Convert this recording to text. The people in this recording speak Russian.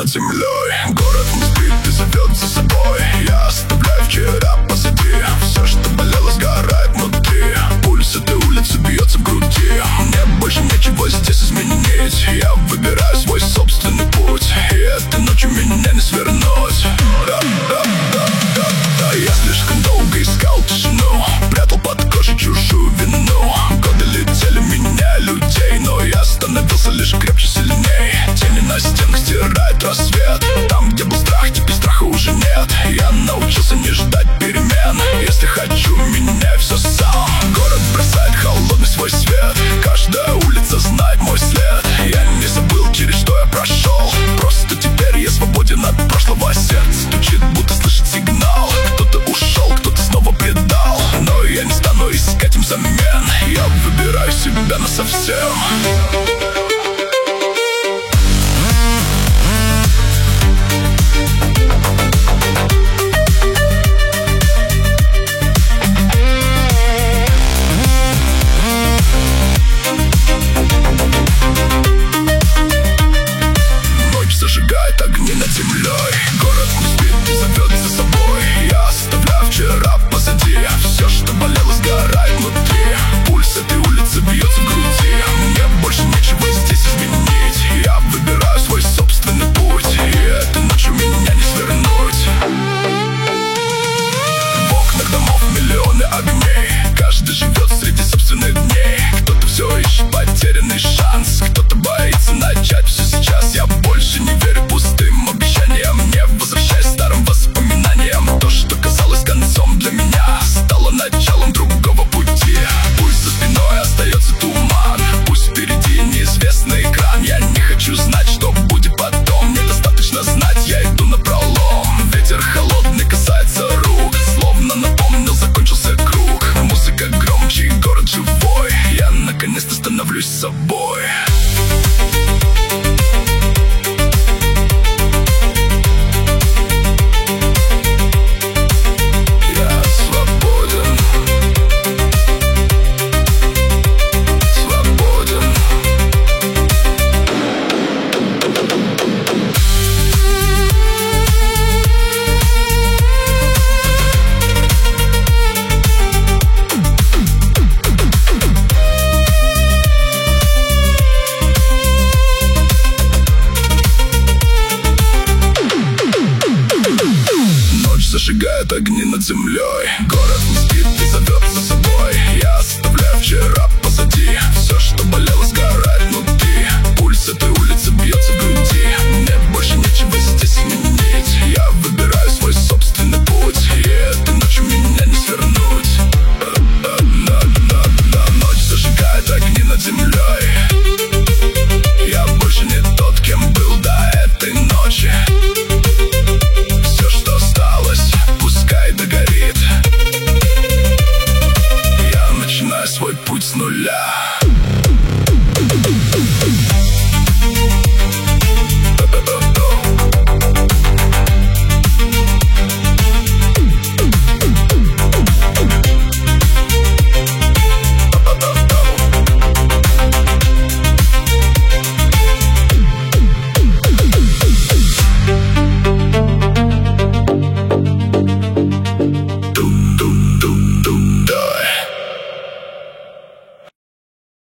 над землей. Город не спит и зовет за собой. Я оставляю вчера позади. Все, что болело, сгорает внутри. Пульс этой улицы бьется в груди. Мне больше нечего здесь изменить. Я выбираю свой собственный путь, и этой ночью меня не свернуть. Я слишком долго искал тишину, прятал под кожей чужую вину. Годы летели, меняя людей, но я становился лишь крепче, сильней. Тени на стенах стирает рассвет. Там, где был страх, теперь страха уже нет. Я научился не ждать перемен. Если хочу, меняю все сам. Город бросает холодный свой свет. Каждая улица знает мой след. Я не забыл, через что я прошел. Просто теперь я свободен от прошлого. Сердце стучит, будто слышит сигнал. Кто-то ушел, кто-то снова предал, но я не стану искать им замен. Я выбираю себя насовсем. Зажигает огни над землей. Город не спит и зовет за собой. Я оставляю вчера позади. Все, что болело, сгорает внутри. Пульс этой улицы бьется в груди. Мне больше нечего здесь изменить. Я выбираю свой собственный путь, и этой ночью меня не свернуть. В окнах домов миллионы огней. Каждый живет среди собственных дней. Кто-то все ищет потерянный шанс, кто-то боится начать все сейчас. Я больше не верю пустым обещаниям, не возвращаясь старым воспоминаниям. То, что казалось концом для меня, стало началом другого пути. Пусть за спиной остается туман, пусть впереди неизвестный экран. Я не хочу знать, что будет потом, мне достаточно знать, я иду напролом. Ветер холодный касается рук, словно напомнил, закончился круг. Музыка громче, город живой. Я наконец-то становлюсь собой. Зажигает огни над землей. Город не спит и зовет за собой. Я оставляю вчера позади. Все, что болело, сгорает внутри. Пульс этой улицы бьется в груди. Мне больше нечего здесь изменить. Я выбираю свой собственный путь, и этой ночью меня не свернуть. Ночь зажигает огни над землей. Я больше не тот, кем был до этой ночи. Свой путь с нуля.